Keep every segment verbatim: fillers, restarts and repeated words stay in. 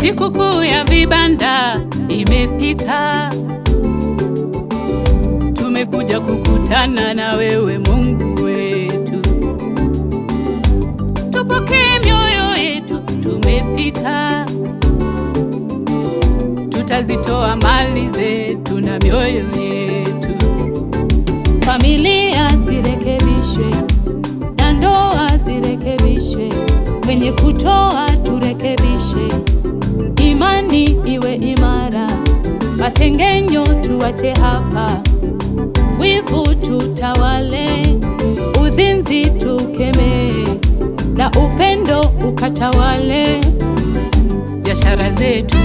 Sikukuu ya vibanda imefika, tumekuja kukutana na wewe Mungu wetu. Tupokee mioyo yetu, tumefika. Tutazitoa mali zetu na mioyo yetu. Familia zirekebishwe na ndoa zirekebishwe, kwenye kutoa turekebishe, imani iwe imara, masengenyo tuwache hapa, wivu tutawale, uzinzi tukemee, na upendo ukatawale. Biashara zetu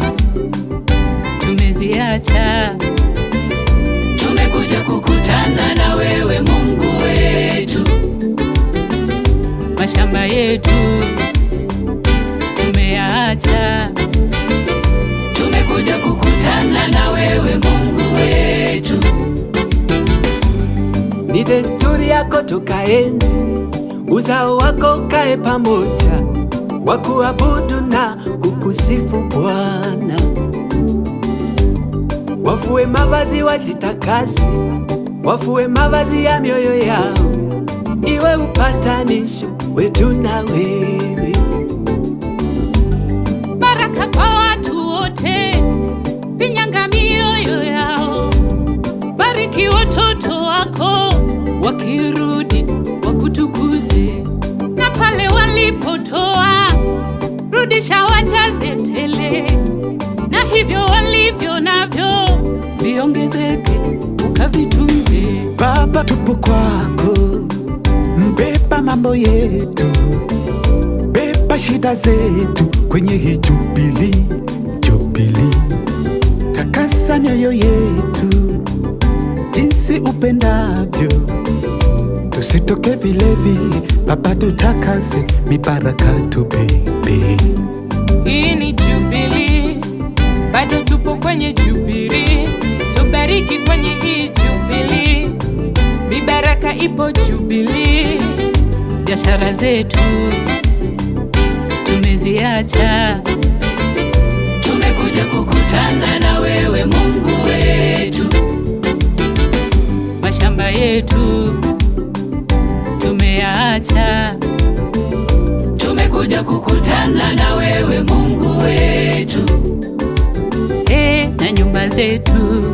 tumeziacha, tumekuja kukutana na wewe Mungu wetu. Mashamba yetu tumeacha, tumekuja kukutana na wewe Mungu wetu. Ni desturi yako tukaenzi, uzao wako kae pamoja, wakuabudu na kukusifu Bwana. Wafue mavazi wajitakasi, wafue mavazi ya mioyo yao, iwe upatanisho wetu na wewe. Baraka kwa watu wote, pinyanga mioyo yao. Bariki watoto wako, wakirudi wakutukuze, na pale walipotoa rudisha wajaze tele, na hivyo walivyo navyo viongezeke ukavitunze. Baba, tupo kwako, mbeba mambo yetu, beba shida zetu kwenye hii Jubilee, Jubilee. Takasa mioyo yetu jinsi upendavyo, tusitoke vile vile. Baba, tutakaze, mibaraka tubebe. Hii ni Jubilee, bado tupo kwenye Jubilee. Tubariki kwenye hii Jubilee, mibaraka ipo Jubilee. Biashara zetu tumeziacha, tumekuja kukutana na wewe Mungu wetu. Mashamba yetu tumeacha, tumekuja kukutana na wewe Mungu wetu. E, na nyumba zetu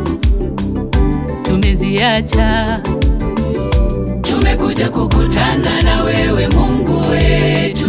tumeziacha, tumekuja kukutana na wewe Mungu wetu.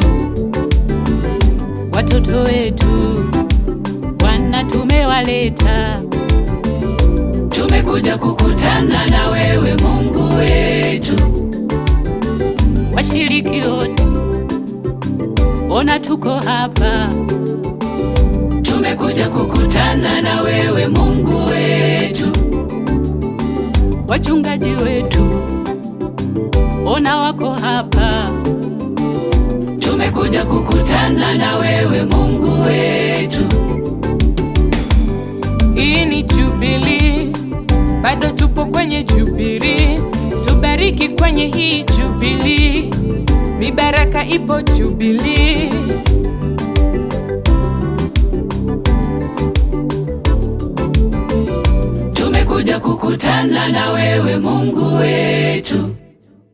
Watoto wetu Bwana tumewaleta, tumekuja kukutana na wewe Mungu wetu. Washiriki wote ona tuko hapa, tumekuja kukutana na wewe Mungu wetu. Wachungaji wetu ona wako hapa, tumekuja kukutana na wewe Mungu wetu. Hii ni Jubilee, bado tupo kwenye Jubilee. Tubariki kwenye hii Jubilee, mibaraka ipo Jubilee. Tumekuja kukutana na wewe Mungu wetu.